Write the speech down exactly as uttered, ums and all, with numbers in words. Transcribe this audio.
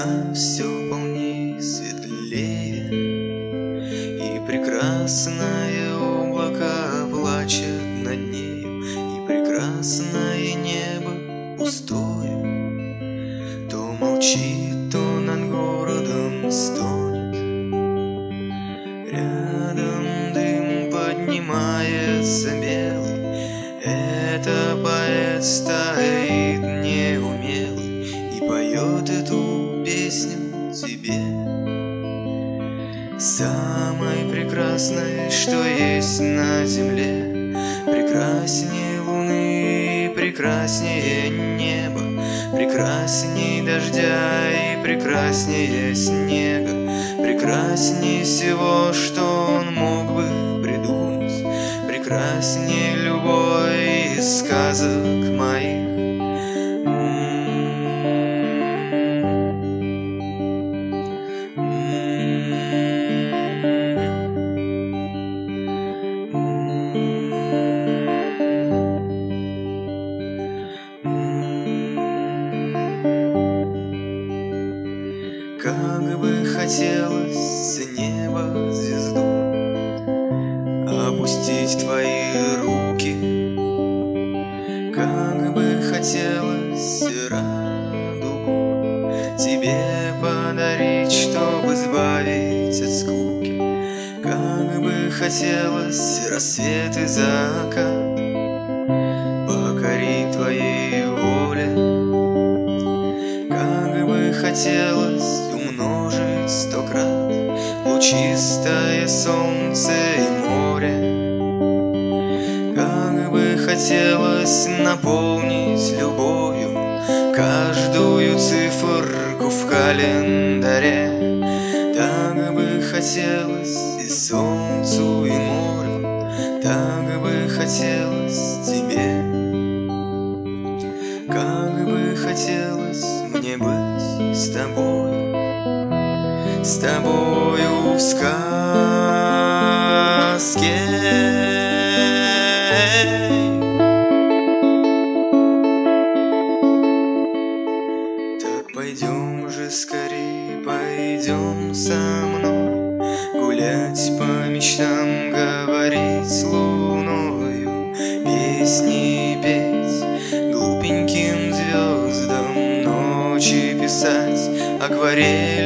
Луна все полнее, светлее, и прекрасное облако плачет над нею, и прекрасное небо пустое. То молчит, то над городом стонет. Рядом дым поднимается белый. Это поэт стоит неумелый и поет эту песню тебе. Самой прекрасной, что есть на земле, прекраснее луны, прекраснее неба, прекрасней дождя и прекраснее снега, прекрасней всего, что он мог бы придумать, прекрасней любой из сказок моих. Как бы хотелось с неба звезду опустить в твои руки, как бы хотелось радугу тебе подарить, чтобы избавить от скуки, как бы хотелось рассвет и закат покорить твоей воле, как бы хотелось умножить сто крат лучистое солнце и море, как бы хотелось наполнить любовью каждую циферку в календаре, так бы хотелось и солнцу, и морю, так бы хотелось тебе, как бы хотелось мне быть с тобою, с тобою в сказке. Так пойдем же скорей, пойдем со мной гулять по мечтам, говорить с луною, песни петь глупеньким звездам, ночи писать акварель.